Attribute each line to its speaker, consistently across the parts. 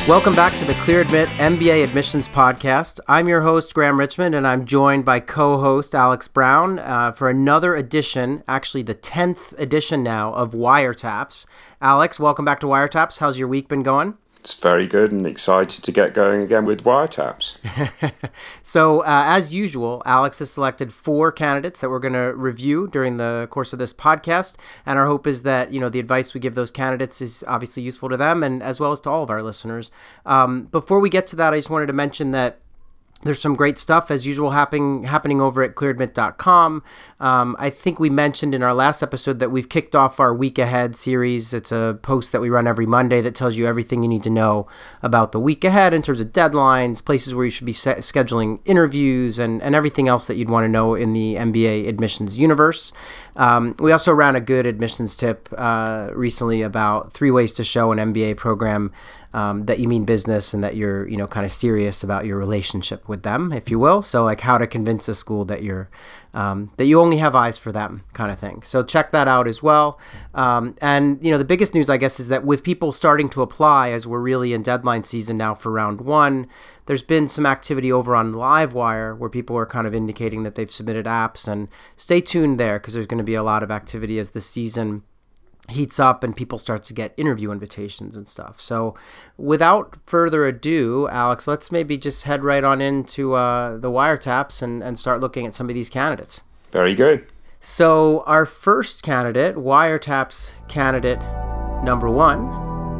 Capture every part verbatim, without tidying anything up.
Speaker 1: Welcome back to the ClearAdmit M B A Admissions Podcast. I'm your host, Graham Richmond, and I'm joined by co-host Alex Brown uh, for another edition, actually the tenth edition now, of Wiretaps. Alex, welcome back to Wiretaps. How's your week been going?
Speaker 2: It's very good and excited to get going again with Wiretaps.
Speaker 1: So, uh, as usual, Alex has selected four candidates that we're going to review during the course of this podcast. And our hope is that, you know, the advice we give those candidates is obviously useful to them and as well as to all of our listeners. Um, before we get to that, I just wanted to mention that there's some great stuff, as usual, happening happening over at clear admit dot com. Um, I think we mentioned in our last episode that we've kicked off our Week Ahead series. It's a post that we run every Monday that tells you everything you need to know about the week ahead in terms of deadlines, places where you should be set, scheduling interviews, and, and everything else that you'd want to know in the M B A admissions universe. Um, we also ran a good admissions tip uh, recently about three ways to show an M B A program Um, that you mean business and that you're, you know, kind of serious about your relationship with them, if you will. So like how to convince a school that you're, um, that you only have eyes for them kind of thing. So check that out as well. Um, and, you know, the biggest news, I guess, is that with people starting to apply as we're really in deadline season now for round one, there's been some activity over on Livewire where people are kind of indicating that they've submitted apps, and stay tuned there because there's going to be a lot of activity as the season heats up and people start to get interview invitations and stuff. So without further ado, Alex, let's maybe just head right on into uh, the Wiretaps and, and start looking at some of these candidates.
Speaker 2: Very good.
Speaker 1: So our first candidate, Wiretaps candidate number one,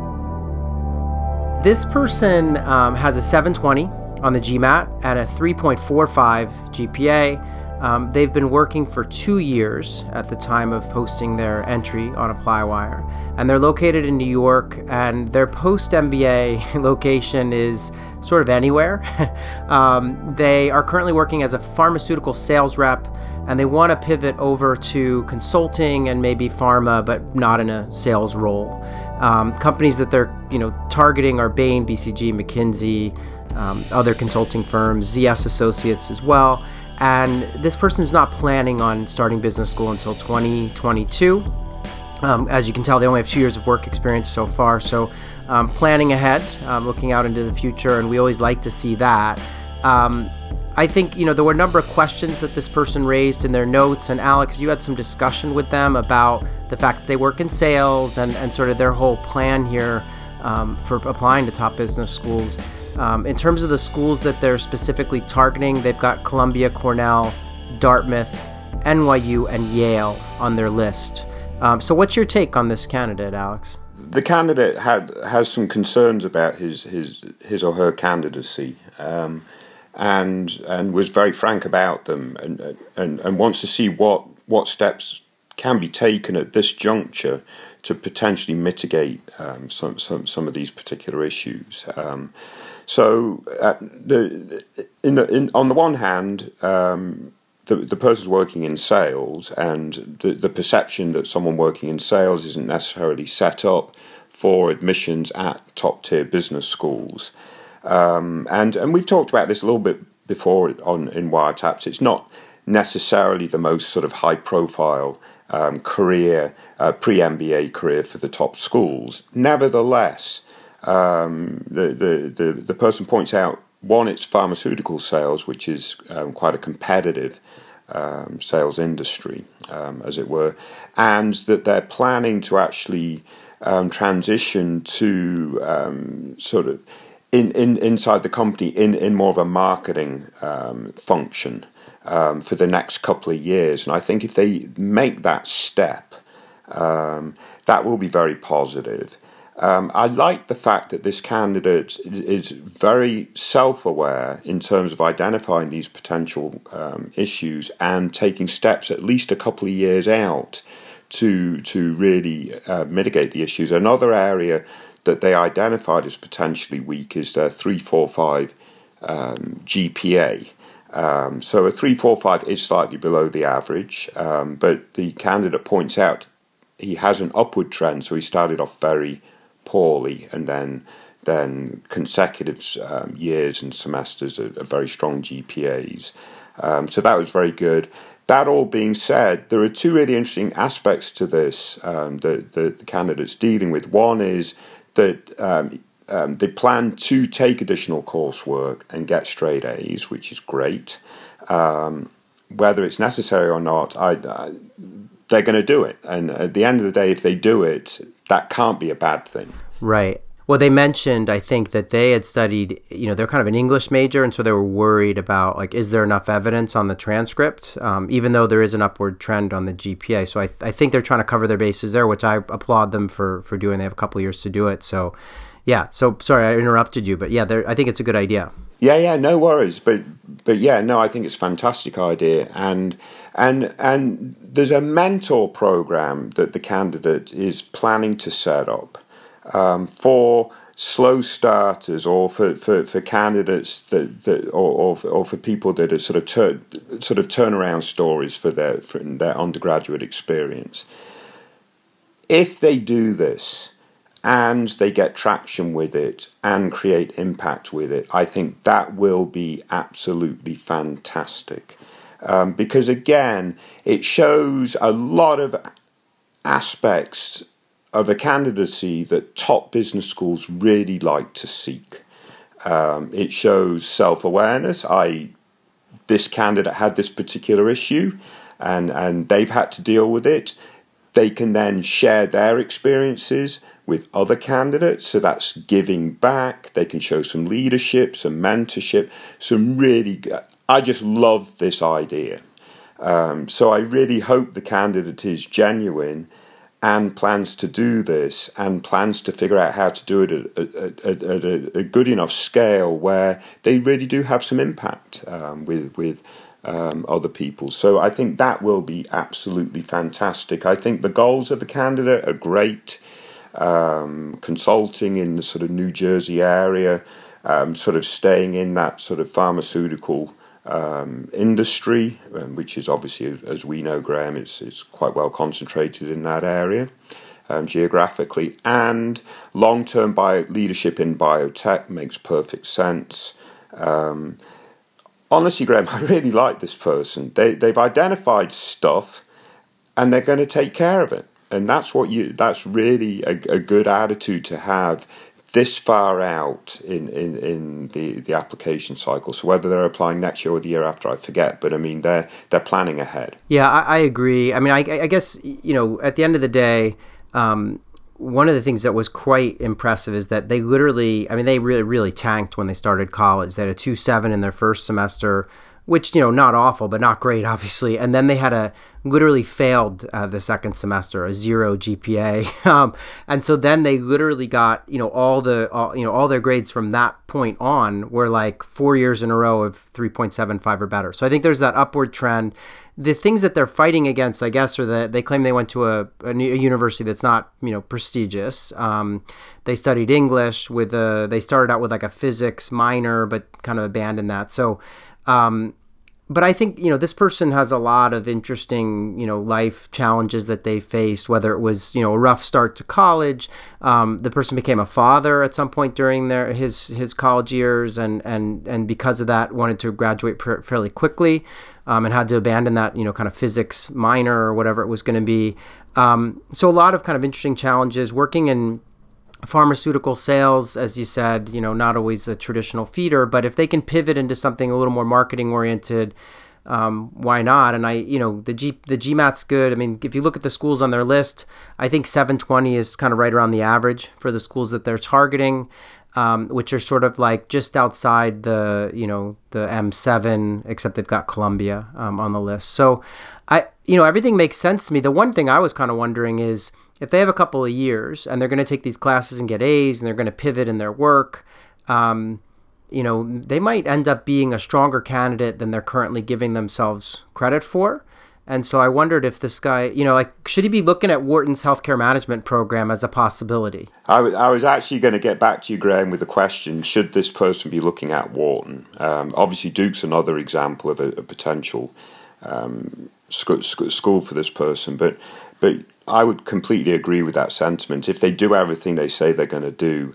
Speaker 1: this person um, has a seven twenty on the GMAT and a three point four five G P A. Um, they've been working for two years at the time of posting their entry on ApplyWire, and they're located in New York, and their post-M B A location is sort of anywhere. um, they are currently working as a pharmaceutical sales rep, and they want to pivot over to consulting and maybe pharma, but not in a sales role. Um, companies that they're, you know, targeting are Bain, B C G, McKinsey, um, other consulting firms, Z S Associates as well. And this person is not planning on starting business school until twenty twenty-two. Um, as you can tell, they only have two years of work experience so far. So um, planning ahead, um, looking out into the future, and we always like to see that. Um, I think, you know, there were a number of questions that this person raised in their notes. And Alex, you had some discussion with them about the fact that they work in sales and, and sort of their whole plan here um, for applying to top business schools. Um, in terms of the schools that they're specifically targeting, they've got Columbia, Cornell, Dartmouth, N Y U, and Yale on their list. Um, so what's your take on this candidate, Alex?
Speaker 2: The candidate had has some concerns about his his, his or her candidacy, um, and and was very frank about them, and and, and wants to see what, what steps can be taken at this juncture to potentially mitigate um, some, some some of these particular issues. Um, So, uh, the, in the, in, on the one hand, um, the, the person's working in sales, and the, the perception that someone working in sales isn't necessarily set up for admissions at top-tier business schools. Um, and, and we've talked about this a little bit before on in Wiretaps. It's not necessarily the most sort of high-profile um, career, uh, pre-M B A career for the top schools. Nevertheless, Um, the, the, the, the person points out, one, it's pharmaceutical sales, which is um, quite a competitive um, sales industry, um, as it were, and that they're planning to actually um, transition to um, sort of in, in inside the company in, in more of a marketing um, function um, for the next couple of years. And I think if they make that step, um, that will be very positive. Um, I like the fact that this candidate is very self-aware in terms of identifying these potential um, issues and taking steps at least a couple of years out to to really uh, mitigate the issues. Another area that they identified as potentially weak is their three forty-five um, G P A. Um, so a three forty-five is slightly below the average, um, but the candidate points out he has an upward trend, so he started off very poorly, and then then consecutive um, years and semesters are, are very strong G P As. Um, so that was very good. That all being said, there are two really interesting aspects to this um, that the, the candidate's dealing with. One is that um, um, they plan to take additional coursework and get straight A's, which is great. Um, whether it's necessary or not, I, I, they're going to do it. And at the end of the day, if they do it, that can't be a bad thing.
Speaker 1: Right. Well, they mentioned, I think, that they had studied, you know, they're kind of an English major, and so they were worried about, like, is there enough evidence on the transcript, um, even though there is an upward trend on the G P A. So I, I think they're trying to cover their bases there, which I applaud them for, for doing. They have a couple of years to do it. So, yeah. So, sorry, I interrupted you, but yeah, I think it's a good idea.
Speaker 2: Yeah, yeah, no worries. But, but yeah, no, I think it's a fantastic idea. And, and, and there's a mentor program that the candidate is planning to set up. Um, for slow starters, or for, for, for candidates that, that or, or, for, or for people that are sort of tur- sort of turnaround stories for their for their undergraduate experience. If they do this and they get traction with it and create impact with it, I think that will be absolutely fantastic. Um, because again, it shows a lot of aspects of a candidacy that top business schools really like to seek. Um, it shows self-awareness. I, this candidate had this particular issue, and, and they've had to deal with it. They can then share their experiences with other candidates, so that's giving back. They can show some leadership, some mentorship, some really... I just love this idea. Um, so I really hope the candidate is genuine and plans to do this, and plans to figure out how to do it at, at, at, at a, a good enough scale where they really do have some impact um, with with um, other people. So I think that will be absolutely fantastic. I think the goals of the candidate are great. Um, consulting in the sort of New Jersey area, um, sort of staying in that sort of pharmaceutical Um, industry, um, which is obviously, as we know, Graham, it's, it's quite well concentrated in that area um, geographically, and long-term bio leadership in biotech makes perfect sense. Um, honestly, Graham, I really like this person. They, they've identified stuff, and they're going to take care of it, and that's what you. That's really a, a good attitude to have this far out in, in, in the, the application cycle. So whether they're applying next year or the year after, I forget. But I mean, they're they're planning ahead.
Speaker 1: Yeah, I, I agree. I mean, I, I guess, you know, at the end of the day, um, one of the things that was quite impressive is that they literally, I mean, they really, really tanked when they started college. They had a two point seven in their first semester, which, you know, not awful, but not great, obviously. And then they had a literally failed uh, the second semester, a zero G P A. Um, and so then they literally got, you know, all the, all, you know, all their grades from that point on were like four years in a row of three point seven five or better. So I think there's that upward trend. The things that they're fighting against, I guess, are that they claim they went to a, a, a university that's not, you know, prestigious. Um, they studied English with a, they started out with like a physics minor, but kind of abandoned that. So, um, But I think, you know, this person has a lot of interesting, you know, life challenges that they faced, whether it was, you know, a rough start to college. Um, the person became a father at some point during their his his college years, and and and because of that wanted to graduate pr- fairly quickly, um, and had to abandon that, you know, kind of physics minor or whatever it was going to be. Um, so a lot of kind of interesting challenges working in pharmaceutical sales, as you said, you know, not always a traditional feeder, but if they can pivot into something a little more marketing oriented, um, why not? And I, you know, the G the GMAT's good. I mean, if you look at the schools on their list, I think seven twenty is kind of right around the average for the schools that they're targeting, um, which are sort of like just outside the, you know, the M seven, except they've got Columbia um, on the list. So I, you know, everything makes sense to me. The one thing I was kind of wondering is, if they have a couple of years and they're going to take these classes and get A's and they're going to pivot in their work, um, you know, they might end up being a stronger candidate than they're currently giving themselves credit for. And so I wondered if this guy, you know, like, should he be looking at Wharton's healthcare management program as a possibility?
Speaker 2: I, w- I was actually going to get back to you, Graham, with the question, should this person be looking at Wharton? Um, obviously, Duke's another example of a, a potential um, sc- sc- school for this person, but but I would completely agree with that sentiment. If they do everything they say they're going to do,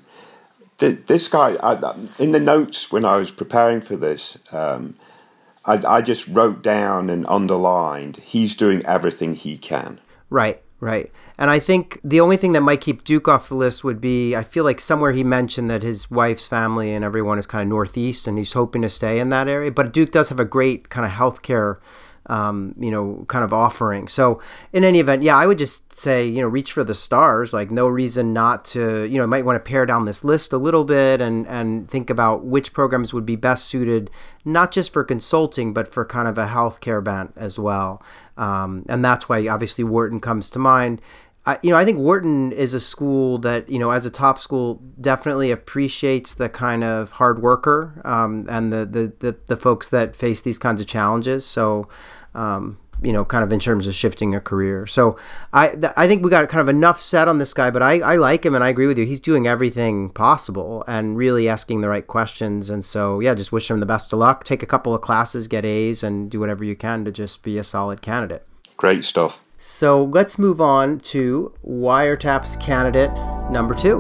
Speaker 2: th- this guy, I, in the notes when I was preparing for this, um, I, I just wrote down and underlined, he's doing everything he can.
Speaker 1: Right, Right. And I think the only thing that might keep Duke off the list would be, I feel like somewhere he mentioned that his wife's family and everyone is kind of Northeast and he's hoping to stay in that area. But Duke does have a great kind of healthcare, um, you know, kind of offering. So in any event, yeah, I would just say, you know, reach for the stars, like no reason not to, you know, might want to pare down this list a little bit and, and think about which programs would be best suited, not just for consulting, but for kind of a healthcare bent as well. Um, and that's why obviously Wharton comes to mind. I, you know, I think Wharton is a school that, you know, as a top school, definitely appreciates the kind of hard worker um, and the, the, the, the folks that face these kinds of challenges. So, um, you know, kind of in terms of shifting a career. So I th- I think we got kind of enough said on this guy, but I, I like him and I agree with you. He's doing everything possible and really asking the right questions. And so, yeah, just wish him the best of luck. Take a couple of classes, get A's, and do whatever you can to just be a solid candidate.
Speaker 2: Great stuff.
Speaker 1: So let's move on to Wiretap's candidate number two.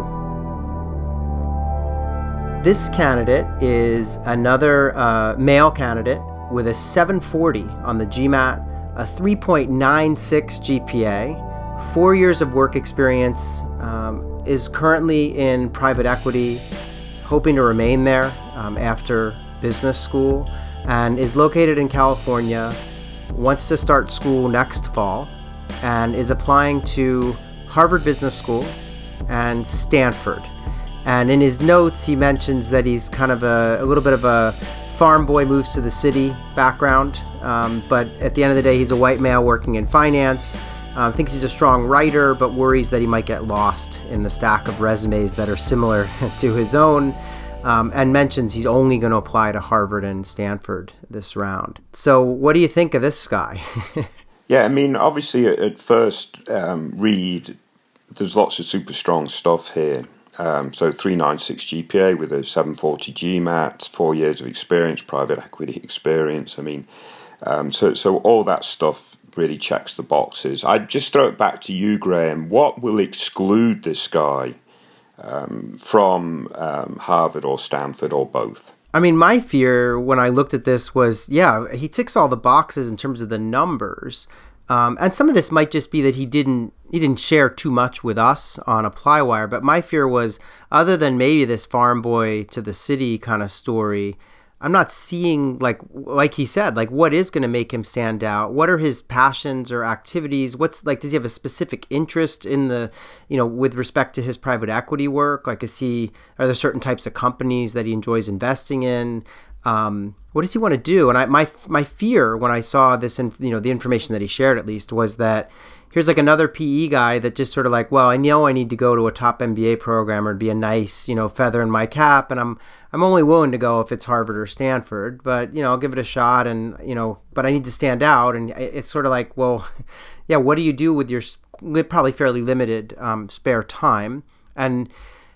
Speaker 1: This candidate is another uh, male candidate with a seven forty on the GMAT, a three point nine six G P A, four years of work experience, um, is currently in private equity, hoping to remain there um, after business school, and is located in California, wants to start school next fall, and is applying to Harvard Business School and Stanford. And in his notes, he mentions that he's kind of a, a little bit of a farm boy, moves to the city background, um, but at the end of the day, he's a white male working in finance, um, thinks he's a strong writer, but worries that he might get lost in the stack of resumes that are similar to his own, um, and mentions he's only going to apply to Harvard and Stanford this round. So what do you think of this guy?
Speaker 2: Yeah, I mean, obviously at, at first um, read, there's lots of super strong stuff here. Um, so three ninety-six G P A with a seven forty GMAT, four years of experience, private equity experience. I mean, um, so so all that stuff really checks the boxes. I'd just throw it back to you, Graham. What will exclude this guy um, from um, Harvard or Stanford or both?
Speaker 1: I mean, my fear when I looked at this was, yeah, he ticks all the boxes in terms of the numbers. Um, and some of this might just be that he didn't he didn't share too much with us on Applywire. But my fear was, other than maybe this farm boy to the city kind of story, I'm not seeing, like like he said, like what is going to make him stand out? What are his passions or activities? What's like, does he have a specific interest in the, you know, with respect to his private equity work? Like, is he, are there certain types of companies that he enjoys investing in? Um, what does he want to do? And I, my my fear when I saw this, and you know, the information that he shared at least, was that here's like another P E guy that just sort of like, well, I know I need to go to a top M B A program or be a nice, you know, feather in my cap, and I'm I'm only willing to go if it's Harvard or Stanford, but you know, I'll give it a shot, and you know, but I need to stand out, and it's sort of like, well, yeah, what do you do with your probably fairly limited um, spare time? And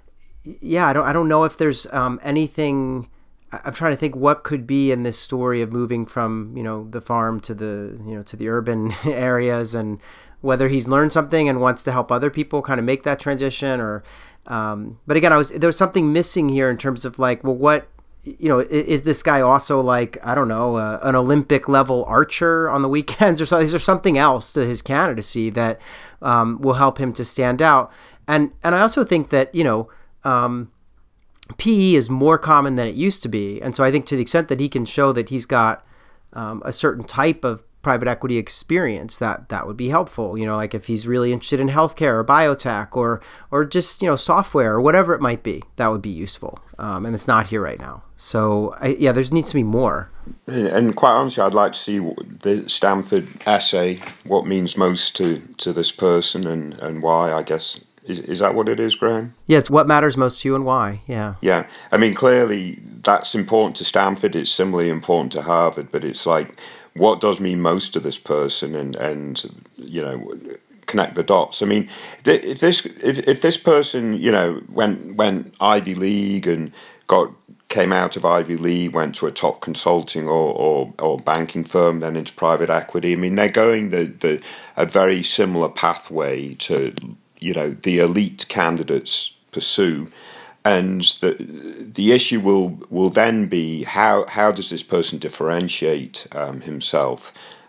Speaker 1: yeah, I don't I don't know if there's um, anything. I'm trying to think what could be in this story of moving from, you know, the farm to the, you know, to the urban areas, and whether he's learned something and wants to help other people kind of make that transition, or, um, but again, I was, there was something missing here in terms of like, well, what, you know, is, is this guy also like, I don't know, uh, an Olympic level archer on the weekends or something? Is there something else to his candidacy that um, will help him to stand out? And, and I also think that, you know, um, P E is more common than it used to be. And so I think to the extent that he can show that he's got um, a certain type of private equity experience, that that would be helpful. You know, like if he's really interested in healthcare or biotech or or just, you know, software or whatever it might be, that would be useful. Um, and it's not here right now. So, I, yeah, there needs to be more.
Speaker 2: And quite honestly, I'd like to see the Stanford essay, what means most to, to this person and, and why, I guess. Is, is that what it is, Graham?
Speaker 1: Yeah, it's what matters most to you and why, yeah.
Speaker 2: Yeah, I mean, clearly that's important to Stanford. It's similarly important to Harvard, but it's like, what does mean most to this person, and, and you know, connect the dots. I mean, if this if, if this person, you know, went, went Ivy League and got came out of Ivy League, went to a top consulting or, or, or banking firm, then into private equity, I mean, they're going the, the a very similar pathway to, you know, the elite candidates pursue, and the the issue will will then be how how does this person differentiate um, himself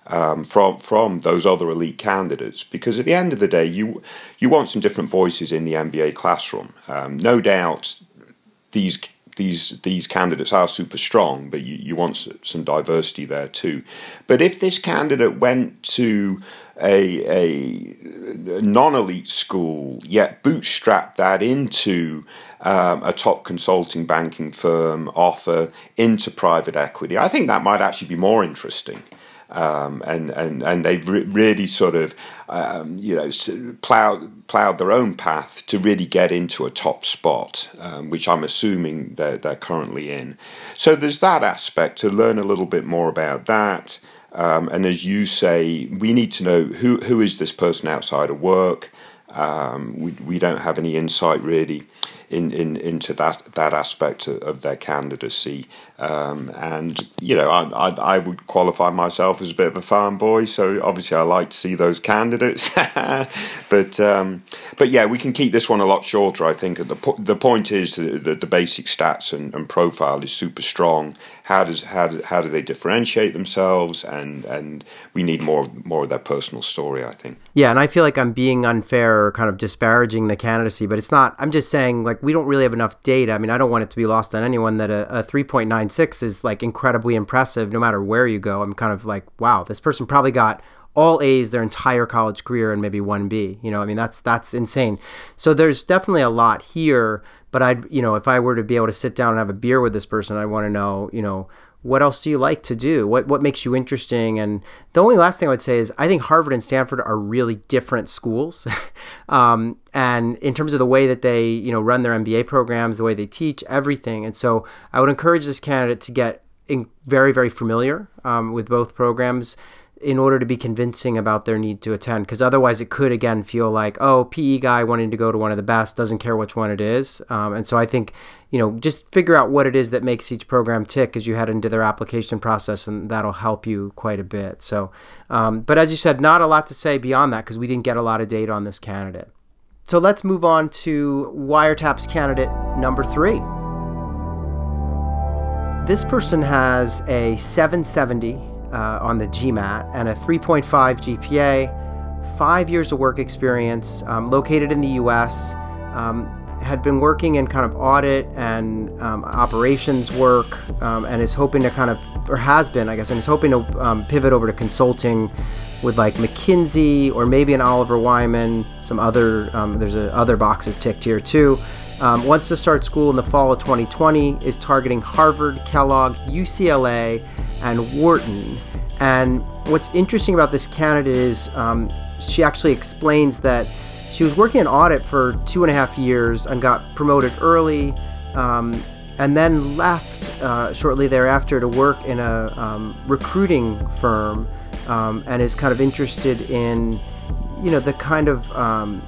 Speaker 2: um, from from those other elite candidates. Because at the end of the day, you you want some different voices in the M B A classroom. Um, no doubt, these these these candidates are super strong, but you, you want some diversity there too. But if this candidate went to a, a non-elite school, yet bootstrapped that into um, a top consulting banking firm offer into private equity, I think that might actually be more interesting. Um, and, and, and they've re- really sort of, um, you know, plowed, plowed their own path to really get into a top spot, um, which I'm assuming they're, they're currently in. So there's that aspect, to learn a little bit more about that. Um, and as you say, we need to know who, who is this person outside of work. Um, we, we don't have any insight really in, in into that that aspect of, of their candidacy. Um, and, you know, I, I I would qualify myself as a bit of a farm boy, so obviously I like to see those candidates. but, um, but yeah, we can keep this one a lot shorter, I think. The, po- the point is that the, the basic stats and, and profile is super strong. How does how do, how do they differentiate themselves? And, and we need more, more of their personal story, I think.
Speaker 1: Yeah, and I feel like I'm being unfair or kind of disparaging the candidacy, but it's not. I'm just saying, like, we don't really have enough data. I mean, I don't want it to be lost on anyone that a, a three point nine six is like incredibly impressive no matter where you go. I'm kind of like, wow, this person probably got all A's their entire college career and maybe one B. You know, I mean, that's that's insane. So there's definitely a lot here, but I'd, you know, if I were to be able to sit down and have a beer with this person, I want to know, you know, what else do you like to do? What what makes you interesting? And the only last thing I would say is I think Harvard and Stanford are really different schools. um, and in terms of the way that they, you know, run their M B A programs, the way they teach, everything. And so I would encourage this candidate to get in very, very familiar um, with both programs in order to be convincing about their need to attend. Because otherwise it could, again, feel like, oh, P E guy wanting to go to one of the best, doesn't care which one it is. Um, and so I think, you know, just figure out what it is that makes each program tick as you head into their application process, and that'll help you quite a bit. So, um, but as you said, not a lot to say beyond that because we didn't get a lot of data on this candidate. So let's move on to Wiretap's candidate number three. This person has a seven seventy Uh, on the GMAT and a three point five G P A, five years of work experience, um, located in the U S, um, had been working in kind of audit and um, operations work, um, and is hoping to kind of, or has been, I guess, and is hoping to um, pivot over to consulting with like McKinsey or maybe an Oliver Wyman, some other, um, there's a, other boxes ticked here too. Um, wants to start school in the fall of twenty twenty, is targeting Harvard, Kellogg, U C L A, and Wharton. And what's interesting about this candidate is um, she actually explains that she was working in audit for two and a half years and got promoted early, um, and then left uh, shortly thereafter to work in a um, recruiting firm, um, and is kind of interested in, you know, the kind of um,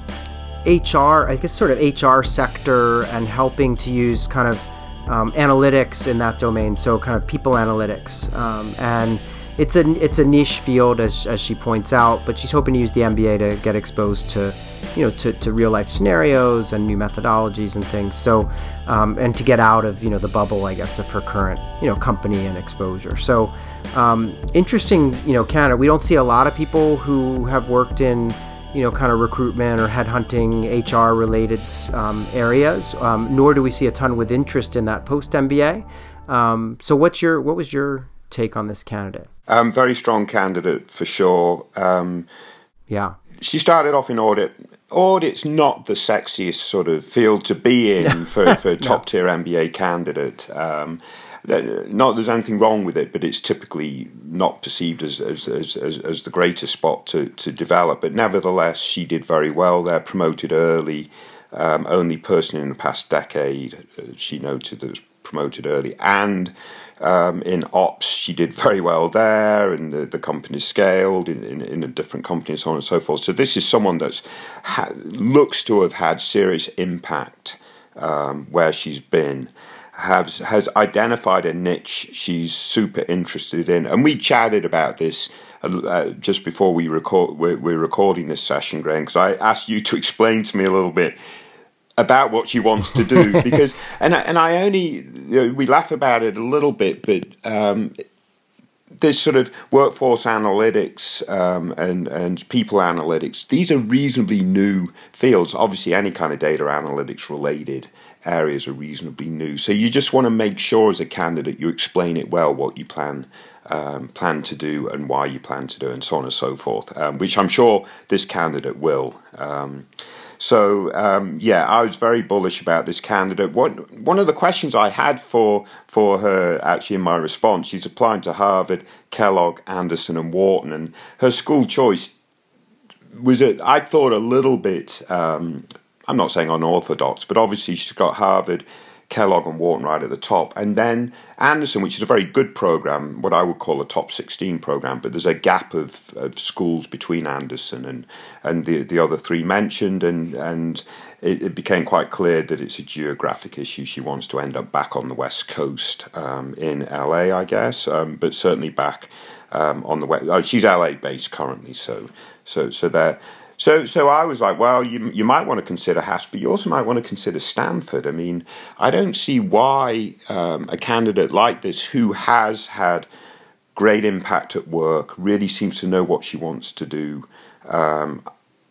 Speaker 1: H R, I guess sort of H R sector, and helping to use kind of um, analytics in that domain, so kind of people analytics. Um, and it's a it's a niche field, as as she points out, but she's hoping to use the M B A to get exposed to, you know, to, to real life scenarios and new methodologies and things. So, um, and to get out of, you know, the bubble, I guess, of her current, you know, company and exposure. So, um, interesting, you know, Canada. We don't see a lot of people who have worked in, you know, kind of recruitment or headhunting, H R related um, areas, um, nor do we see a ton with interest in that post M B A. Um, so what's your, what was your take on this candidate?
Speaker 2: Um, very strong candidate for sure. Um,
Speaker 1: yeah.
Speaker 2: She started off in audit. Audit's not the sexiest sort of field to be in for, for a top tier no. M B A candidate. Um, Not there's anything wrong with it, but it's typically not perceived as as as, as the greatest spot to, to develop. But nevertheless, she did very well there, promoted early. Um, only person in the past decade, uh, she noted, that was promoted early. And um, in ops, she did very well there, and the, the company scaled in, in, in a different company, and so on and so forth. So this is someone that ha- looks to have had serious impact um, where she's been. Has has identified a niche she's super interested in, and we chatted about this uh, just before we record. We're, we're recording this session, Graham, because I asked you to explain to me a little bit about what she wants to do. Because and I, and I only, you know, we laugh about it a little bit, but um, this sort of workforce analytics um, and and people analytics, these are reasonably new fields. Obviously, any kind of data analytics related areas are reasonably new. So you just want to make sure as a candidate you explain it well, what you plan um, plan to do and why you plan to do, and so on and so forth. Um, which I'm sure this candidate will. Um, So, um, yeah, I was very bullish about this candidate. One, one of the questions I had for for her, actually, in my response, she's applying to Harvard, Kellogg, Anderson, and Wharton. And her school choice was, it, I thought, a little bit, um, I'm not saying unorthodox, but obviously she's got Harvard, Kellogg, and Wharton right at the top. And then Anderson, which is a very good program, what I would call a top sixteen program, but there's a gap of, of schools between Anderson and, and the the other three mentioned, and, and it, it became quite clear that it's a geographic issue. She wants to end up back on the West Coast um, in L A, I guess, um, but certainly back um, on the West. Oh, she's L A-based currently, so so so there. So, so I was like, well, you you might want to consider Haas, but you also might want to consider Stanford. I mean, I don't see why um, a candidate like this, who has had great impact at work, really seems to know what she wants to do. Um,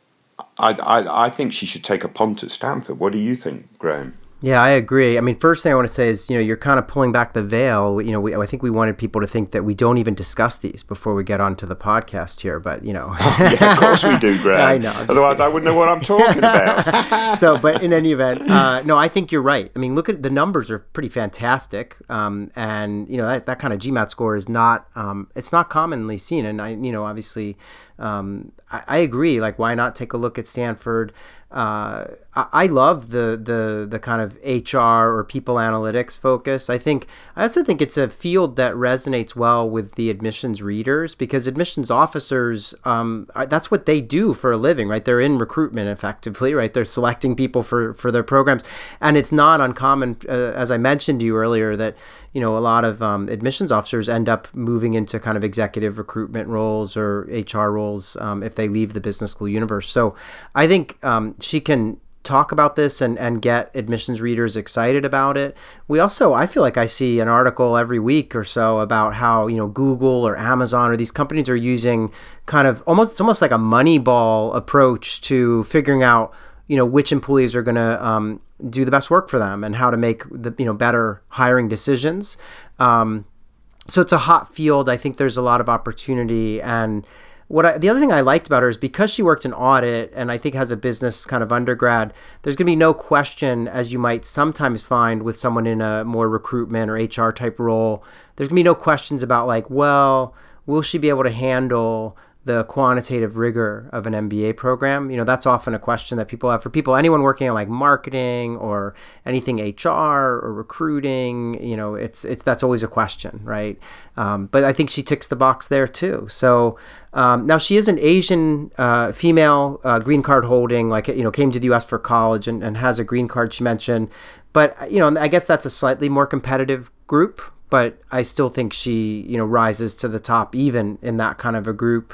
Speaker 2: I, I I think she should take a punt at Stanford. What do you think, Graham?
Speaker 1: Yeah, I agree. I mean, first thing I want to say is, you know, you're kind of pulling back the veil. You know, we, I think we wanted people to think that we don't even discuss these before we get onto the podcast here, but, you know.
Speaker 2: Oh, yeah, of course we do, Graham.
Speaker 1: I know.
Speaker 2: Otherwise, kidding. I wouldn't know what I'm talking about.
Speaker 1: So, but in any event, uh, no, I think you're right. I mean, look at the numbers are pretty fantastic. Um, and, you know, that, that kind of GMAT score is not, um, it's not commonly seen. And, I, you know, obviously, um, I, I agree. Like, why not take a look at Stanford? Uh, I love the, the the kind of H R or people analytics focus. I think I also think it's a field that resonates well with the admissions readers, because admissions officers, um, are, that's what they do for a living, right? They're in recruitment effectively, right? They're selecting people for, for their programs, and it's not uncommon, uh, as I mentioned to you earlier, that you know a lot of um, admissions officers end up moving into kind of executive recruitment roles or H R roles um, if they leave the business school universe. So I think um, she can talk about this and, and get admissions readers excited about it. We also, I feel like I see an article every week or so about how, you know, Google or Amazon or these companies are using kind of almost, it's almost like a Moneyball approach to figuring out, you know, which employees are going to um, do the best work for them and how to make the, you know, better hiring decisions. Um, so it's a hot field. I think there's a lot of opportunity. And What I, the other thing I liked about her is because she worked in audit and I think has a business kind of undergrad, there's going to be no question, as you might sometimes find with someone in a more recruitment or H R type role, there's going to be no questions about like, well, will she be able to handle the quantitative rigor of an M B A program? You know, that's often a question that people have for people, anyone working in like marketing or anything H R or recruiting, you know, it's, it's, that's always a question, right? Um, but I think she ticks the box there too. So um, now she is an Asian uh, female uh, green card holding, like, you know, came to the U S for college and, and has a green card, she mentioned. But, you know, I guess that's a slightly more competitive group, but I still think she, you know, rises to the top even in that kind of a group.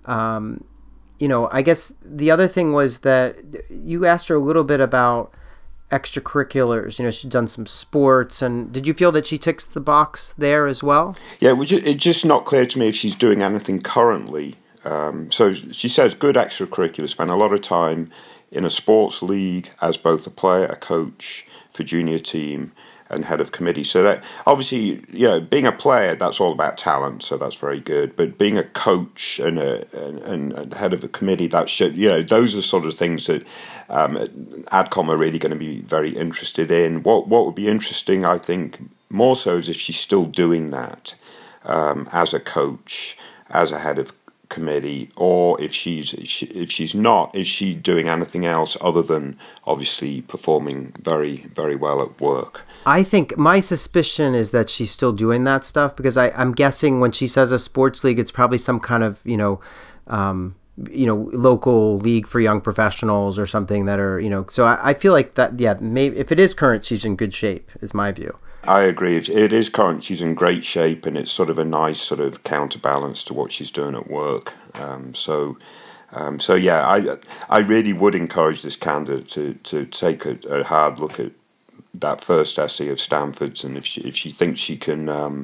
Speaker 1: Um, you know, I guess the other thing was that you asked her a little bit about extracurriculars. You know, she's done some sports, and did you feel that she ticks the box there as well?
Speaker 2: Yeah, it's just not clear to me if she's doing anything currently. Um, so she says good extracurriculars, spent a lot of time in a sports league as both a player, a coach for junior team, and head of committee. So that obviously, you know, being a player, that's all about talent, so that's very good. But being a coach and a and, and head of a committee, that should, you know, those are the sort of things that um, AdCom are really going to be very interested in. What what would be interesting, I think, more so is if she's still doing that um, as a coach, as a head of committee, or if she's if she's not, is she doing anything else other than obviously performing very very well at work?
Speaker 1: I think my suspicion is that she's still doing that stuff, because I, I'm guessing when she says a sports league, it's probably some kind of, you know, um, you know, local league for young professionals or something that are, you know, so I, I feel like that, yeah, maybe if it is current, she's in good shape, is my view.
Speaker 2: I agree. It is current. She's in great shape, and it's sort of a nice sort of counterbalance to what she's doing at work. Um, so, um, so yeah, I I really would encourage this candidate to to take a, a hard look at that first essay of Stanford's, and if she if she thinks she can um,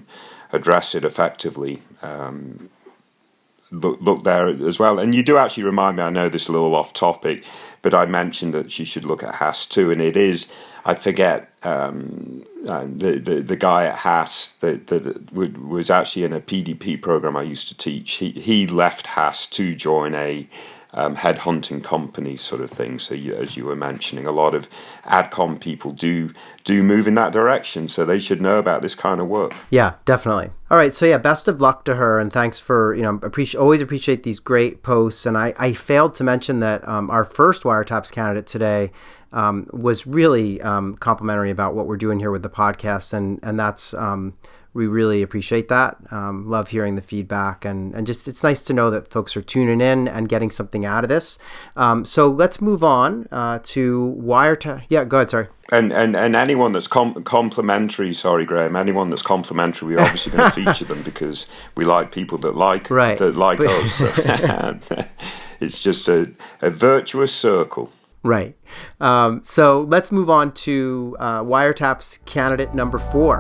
Speaker 2: address it effectively, um, look, look there as well. And you do actually remind me, I know this is a little off topic, but I mentioned that she should look at Haas too, and it is, I forget, um, uh, the, the the guy at Haas that, that was actually in a P D P program I used to teach. He, he left Haas to join a Um, headhunting company sort of thing. So you, as you were mentioning, a lot of AdCom people do do move in that direction, so they should know about this kind of work.
Speaker 1: Yeah, definitely. All right, so yeah, best of luck to her, and thanks for, you know, appreciate always appreciate these great posts. And I, I failed to mention that um, our first Wiretaps candidate today um, was really um, complimentary about what we're doing here with the podcast, and and that's um, we really appreciate that. Um, love hearing the feedback, and, and just it's nice to know that folks are tuning in and getting something out of this. Um, so let's move on uh, to Wiretap. Yeah, go ahead. Sorry.
Speaker 2: And and, and anyone that's com- complimentary, sorry, Graham. Anyone that's complimentary, we're obviously going to feature them because we like people that like
Speaker 1: right.
Speaker 2: that like us. So, it's just a, a virtuous circle.
Speaker 1: Right. Um, so let's move on to uh, Wiretap's candidate number four.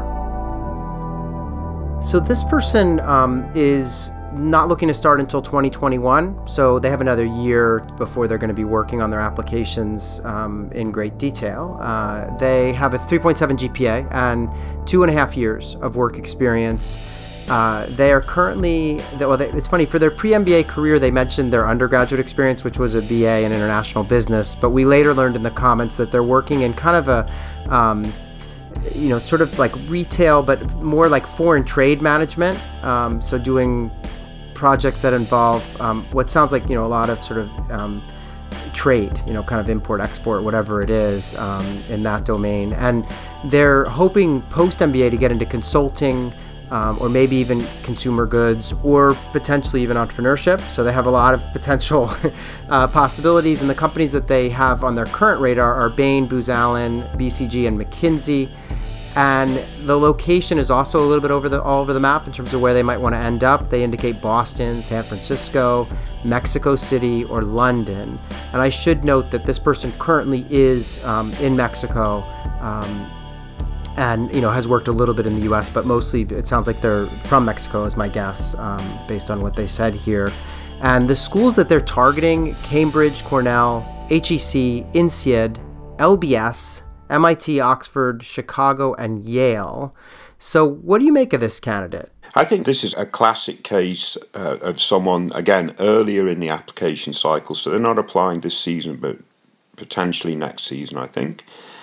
Speaker 1: So this person um, is not looking to start until twenty twenty-one, so they have another year before they're going to be working on their applications um, in great detail. Uh, they have a three point seven G P A and two and a half years of work experience. Uh, they are currently, well, they, it's funny, for their pre-M B A career, they mentioned their undergraduate experience, which was a B A in international business, but we later learned in the comments that they're working in kind of a... Um, you know, sort of like retail, but more like foreign trade management. Um, so doing projects that involve um, what sounds like, you know, a lot of sort of um, trade, you know, kind of import, export, whatever it is um, in that domain. And they're hoping post-M B A to get into consulting um, or maybe even consumer goods or potentially even entrepreneurship. So they have a lot of potential uh, possibilities. And the companies that they have on their current radar are Bain, Booz Allen, B C G, and McKinsey. And the location is also a little bit over the all over the map in terms of where they might want to end up. They indicate Boston, San Francisco, Mexico City, or London. And I should note that this person currently is um, in Mexico um, and, you know, has worked a little bit in the U S, but mostly it sounds like they're from Mexico is my guess, um, based on what they said here. And the schools that they're targeting, Cambridge, Cornell, H E C, INSEAD, L B S, M I T, Oxford, Chicago, and Yale. So what do you make of this candidate?
Speaker 2: I think this is a classic case uh, of someone, again, earlier in the application cycle. So they're not applying this season, but potentially next season, I think,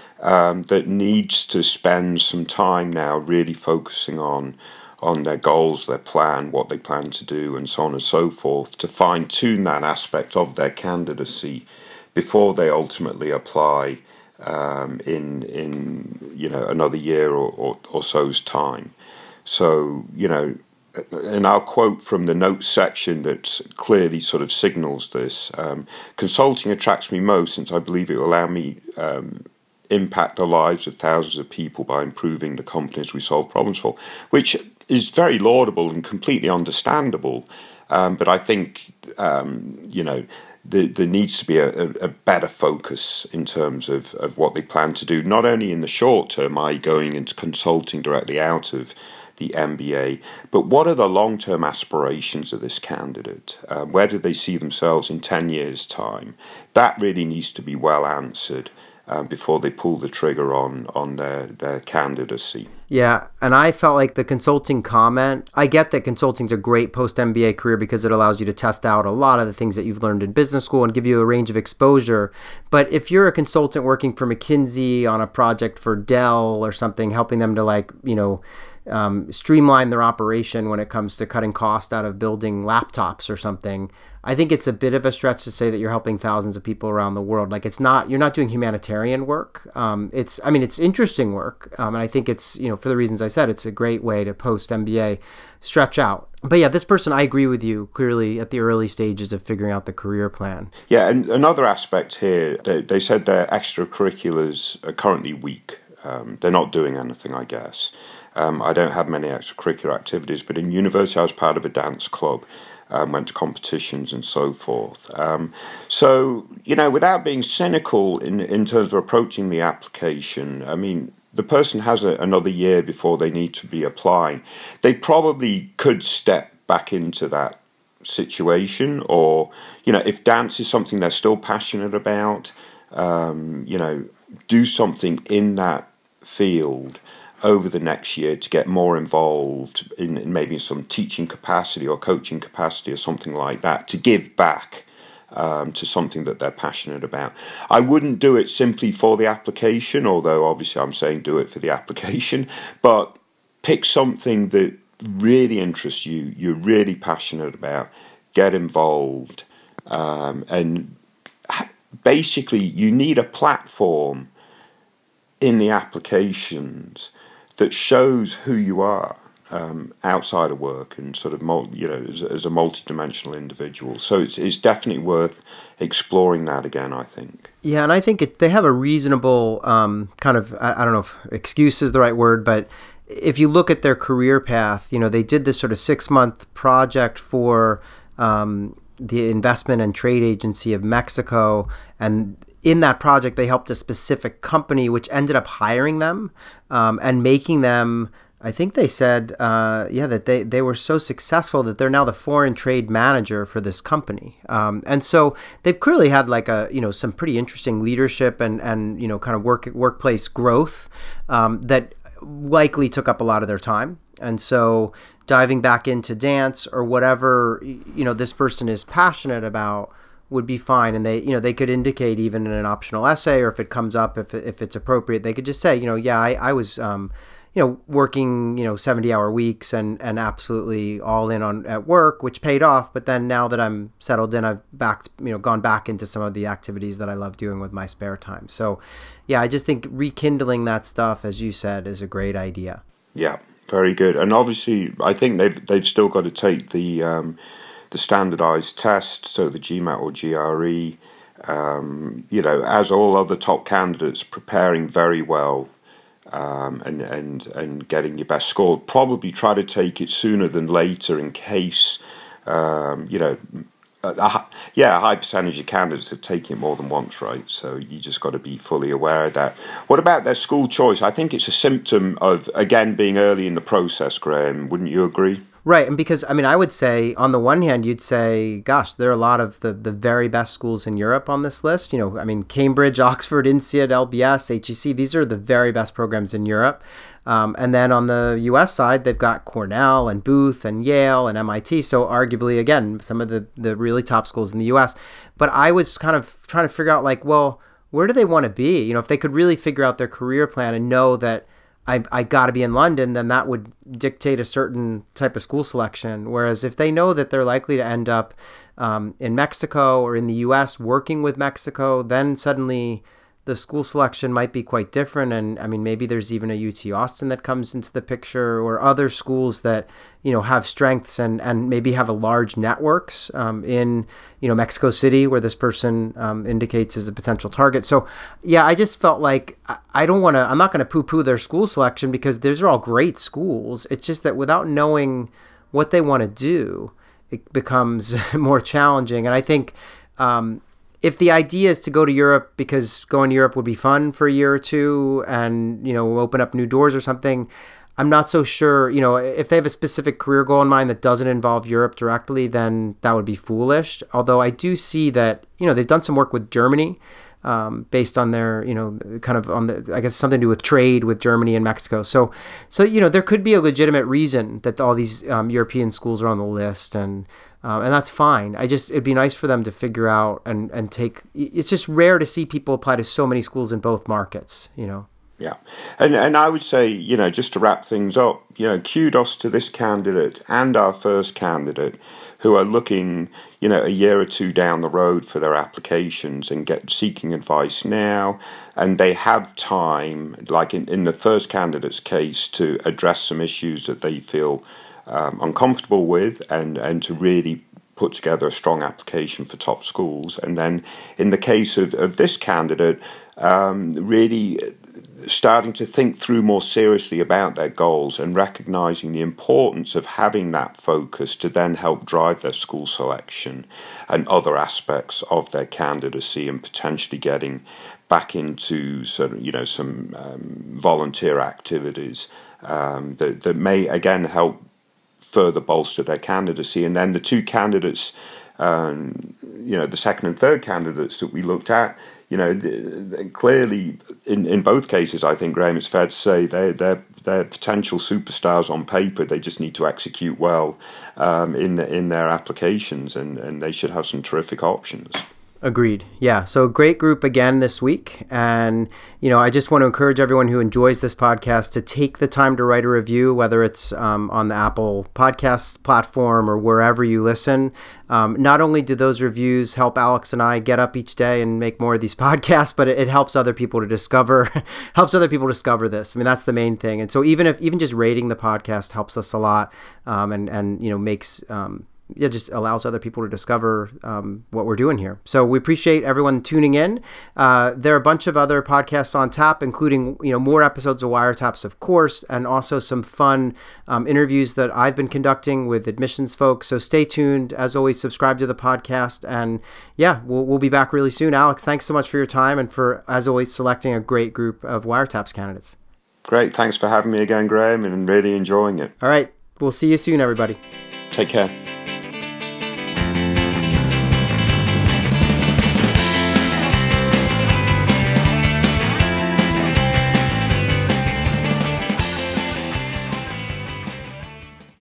Speaker 2: um, that needs to spend some time now really focusing on on their goals, their plan, what they plan to do, and so on and so forth, to fine-tune that aspect of their candidacy before they ultimately apply Um, in in you know another year or, or, or so's time. So you know, and I'll quote from the notes section that clearly sort of signals this. Um, Consulting attracts me most since I believe it will allow me um, impact the lives of thousands of people by improving the companies we solve problems for, which is very laudable and completely understandable. Um, but I think um, you know. There, there needs to be a, a better focus in terms of, of what they plan to do, not only in the short term, that is going into consulting directly out of the M B A, but what are the long-term aspirations of this candidate? Uh, where do they see themselves in ten years' time? That really needs to be well answered um, before they pull the trigger on, on their, their candidacy.
Speaker 1: Yeah, and I felt like the consulting comment, I get that consulting is a great post-M B A career because it allows you to test out a lot of the things that you've learned in business school and give you a range of exposure. But if you're a consultant working for McKinsey on a project for Dell or something, helping them to like, you know, um, streamline their operation when it comes to cutting cost out of building laptops or something, I think it's a bit of a stretch to say that you're helping thousands of people around the world. Like it's not, you're not doing humanitarian work. Um, it's, I mean, it's interesting work. Um, and I think it's, you know, for the reasons I said, it's a great way to post M B A stretch out. But yeah, this person, I agree with you clearly at the early stages of figuring out the career plan.
Speaker 2: Yeah. And another aspect here, they, they said their extracurriculars are currently weak. Um, they're not doing anything, I guess. Um, I don't have many extracurricular activities, but in university I was part of a dance club. Um, went to competitions and so forth. Um, so, you know, without being cynical in, in terms of approaching the application, I mean, the person has a, another year before they need to be applying, they probably could step back into that situation. Or, you know, if dance is something they're still passionate about, um, you know, do something in that field over the next year to get more involved in, in maybe some teaching capacity or coaching capacity or something like that, to give back um, to something that they're passionate about. I wouldn't do it simply for the application, although obviously I'm saying do it for the application, but pick something that really interests you, you're really passionate about, get involved, um, and basically you need a platform in the applications that shows who you are um, outside of work and sort of, you know, as, as a multidimensional individual. So it's it's definitely worth exploring that again, I think.
Speaker 1: Yeah, and I think it, they have a reasonable um, kind of, I, I don't know if excuse is the right word, but if you look at their career path, you know, they did this sort of six-month project for um, the Investment and Trade Agency of Mexico, and in that project, they helped a specific company, which ended up hiring them um, and making them, I think they said, uh, yeah, that they, they were so successful that they're now the foreign trade manager for this company. Um, and so they've clearly had like a, you know, some pretty interesting leadership and, and you know, kind of work workplace growth um, that likely took up a lot of their time. And so diving back into dance or whatever, you know, this person is passionate about would be fine. And they, you know, they could indicate even in an optional essay, or if it comes up, if if it's appropriate, they could just say, you know, yeah, I, I was, um, you know, working, you know, seventy hour weeks and, and absolutely all in on at work, which paid off. But then now that I'm settled in, I've back, you know, gone back into some of the activities that I love doing with my spare time. So yeah, I just think rekindling that stuff, as you said, is a great idea.
Speaker 2: Yeah, very good. And obviously, I think they've they've still got to take the um, the standardized test, so the GMAT or G R E. Um, you know, as all other top candidates, preparing very well. Um, and, and and getting your best score. Probably try to take it sooner than later in case, um, you know, a, a, yeah, a high percentage of candidates have taken it more than once, right? So you just got to be fully aware of that. What about their school choice? I think it's a symptom of, again, being early in the process, Graham. Wouldn't you agree?
Speaker 1: Right. And because, I mean, I would say on the one hand, you'd say, gosh, there are a lot of the, the very best schools in Europe on this list. You know, I mean, Cambridge, Oxford, INSEAD, L B S, H E C, these are the very best programs in Europe. Um, and then on the U S side, they've got Cornell and Booth and Yale and M I T. So arguably, again, some of the, the really top schools in the U S. But I was kind of trying to figure out, like, well, where do they want to be? You know, if they could really figure out their career plan and know that I I got to be in London, then that would dictate a certain type of school selection. Whereas if they know that they're likely to end up um, in Mexico or in the U S working with Mexico, then suddenly the school selection might be quite different. And I mean, maybe there's even a U T Austin that comes into the picture, or other schools that, you know, have strengths and, and maybe have a large networks um, in, you know, Mexico City, where this person um, indicates is a potential target. So yeah, I just felt like I don't want to, I'm not going to poo poo their school selection, because those are all great schools. It's just that without knowing what they want to do, it becomes more challenging. And I think, um, if the idea is to go to Europe because going to Europe would be fun for a year or two and, you know, open up new doors or something, I'm not so sure, you know, if they have a specific career goal in mind that doesn't involve Europe directly, then that would be foolish. Although I do see that, you know, they've done some work with Germany um, based on their, you know, kind of on the, I guess something to do with trade with Germany and Mexico. So, so, you know, there could be a legitimate reason that all these um, European schools are on the list, and Um, and that's fine. I just, it'd be nice for them to figure out and, and take, it's just rare to see people apply to so many schools in both markets, you know?
Speaker 2: Yeah. And and I would say, you know, just to wrap things up, you know, kudos to this candidate and our first candidate who are looking, you know, a year or two down the road for their applications and get seeking advice now. And they have time, like in, in the first candidate's case, to address some issues that they feel Um, uncomfortable with, and, and to really put together a strong application for top schools. And then in the case of, of this candidate, um, really starting to think through more seriously about their goals and recognizing the importance of having that focus to then help drive their school selection and other aspects of their candidacy, and potentially getting back into sort of, you know, some um, volunteer activities um, that, that may, again, help further bolster their candidacy. And then the two candidates, um, you know, the second and third candidates that we looked at, you know, the, the, clearly in, in both cases, I think, Graham, it's fair to say they're, they're, they're potential superstars on paper. They just need to execute well um, in, the, in their applications, and, and they should have some terrific options.
Speaker 1: Agreed. Yeah. So great group again this week. And, you know, I just want to encourage everyone who enjoys this podcast to take the time to write a review, whether it's um, on the Apple Podcasts platform or wherever you listen. Um, not only do those reviews help Alex and I get up each day and make more of these podcasts, but it, it helps other people to discover, helps other people discover this. I mean, that's the main thing. And so even if, even just rating the podcast helps us a lot, um, and, and, you know, makes, um, it just allows other people to discover um, what we're doing here. So we appreciate everyone tuning in. Uh, there are a bunch of other podcasts on tap, including, you know, more episodes of Wiretaps, of course, and also some fun um, interviews that I've been conducting with admissions folks. So stay tuned. As always, subscribe to the podcast. And yeah, we'll, we'll be back really soon. Alex, thanks so much for your time and for, as always, selecting a great group of Wiretaps candidates.
Speaker 2: Great. Thanks for having me again, Graham, and really enjoying it.
Speaker 1: All right. We'll see you soon, everybody.
Speaker 2: Take care.